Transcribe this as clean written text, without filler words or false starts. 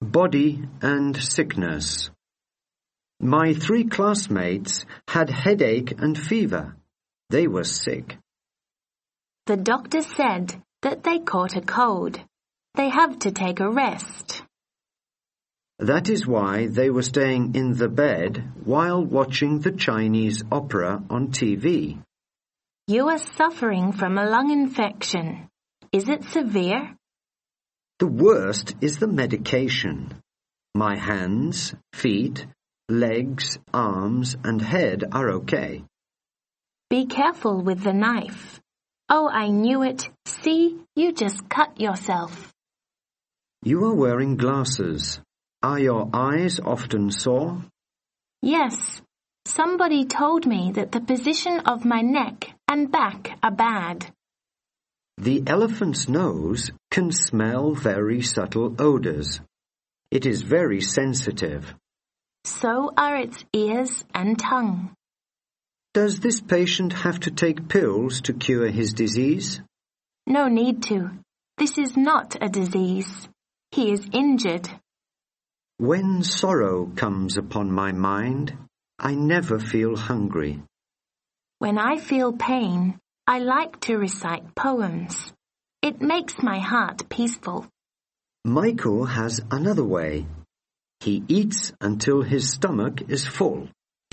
Body and sickness. My 3 classmates had headache and fever. They were sick. The doctor said that they caught a cold. They have to take a rest. That is why they were staying in the bed while watching the Chinese opera on TV. You are suffering from a lung infection. Is it severe? The worst is the medication. My hands, feet, legs, arms, and head are okay. Be careful with the knife. Oh, I knew it. See, you just cut yourself. You are wearing glasses. Are your eyes often sore? Yes. Somebody told me that the position of my neck and back are bad. The elephant's nose can smell very subtle odors. It is very sensitive. So are its ears and tongue. Does this patient have to take pills to cure his disease? No need to. This is not a disease. He is injured. When sorrow comes upon my mind, I never feel hungry. When I feel pain, I like to recite poems. It makes my heart peaceful. Michael has another way. He eats until his stomach is full.